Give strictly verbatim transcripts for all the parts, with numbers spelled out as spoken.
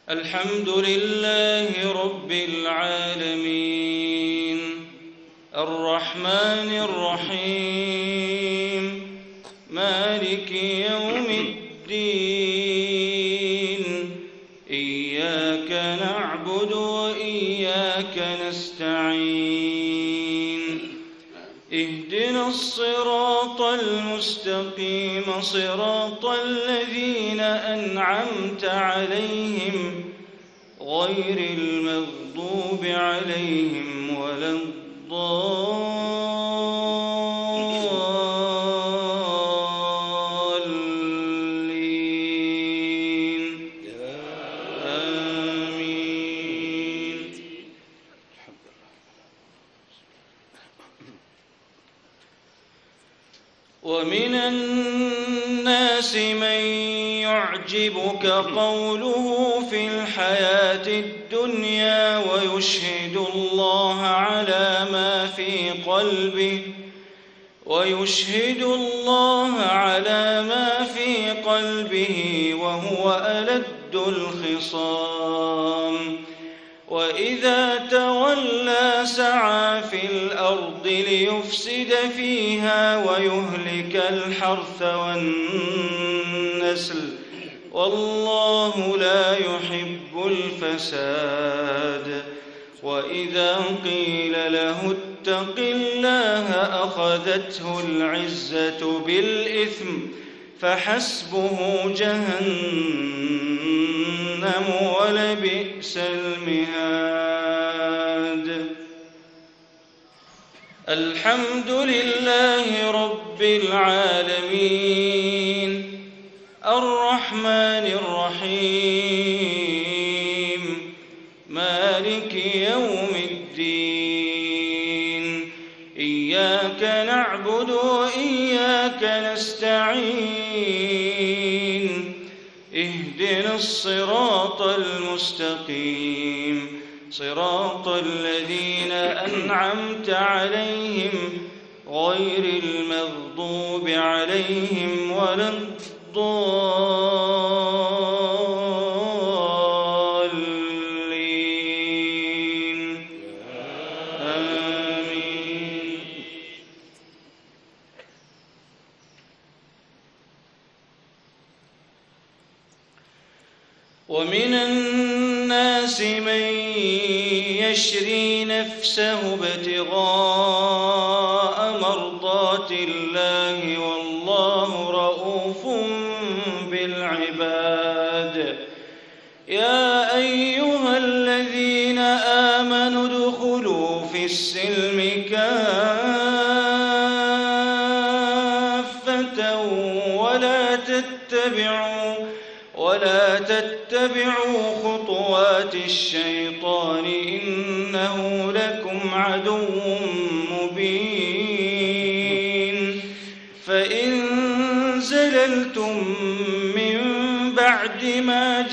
الحمد لله رب العالمين الرحمن الرحيم مالك يوم الدين إياك نعبد وإياك نستعين اهدنا الصراط المستقيم صراط الذين أنعمت عليهم غير المغضوب عليهم ولا الضالين آمين. ومن الناس من يعجبك قوله في الحياة الدنيا ويشهد الله على ما في قلبه ويشهد الله على ما في قلبه وهو ألد الخصام وإذا تولى سعى في الأرض ليفسد فيها ويهلك الحرث والنسل والله لا يحب الفساد. وإذا قيل له اتق الله أخذته العزة بالإثم فحسبه جهنم ولبئس المهاد. الحمد لله رب العالمين الرحمن الرحيم مالك يوم الدين إياك نعبد وإياك نستعين اهدنا الصراط المستقيم صراط الذين أنعمت عليهم غير المغضوب عليهم ولا الضالين آمين. ومن الناس من يشري نفسه ابتغاء مرضات الله والله رؤوف بالعباد. يا أيها الذين آمنوا ادخلوا في السلم كافة ولا تتبعوا ولا تتبعوا خطوات الشيطان إنه لكم عدو مبين. فإن زللتم من بعد ما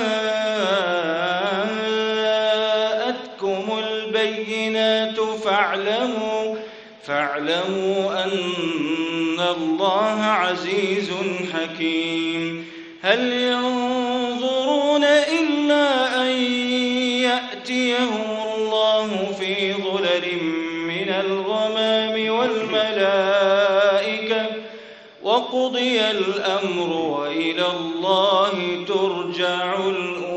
جاءتكم البينات فاعلموا فاعلموا أن الله عزيز حكيم. هل ينظرون إلا أن يأتيهم الله في ظلل من الغمام والملائكة وقضي الأمر وإلى الله ترجع الأمور.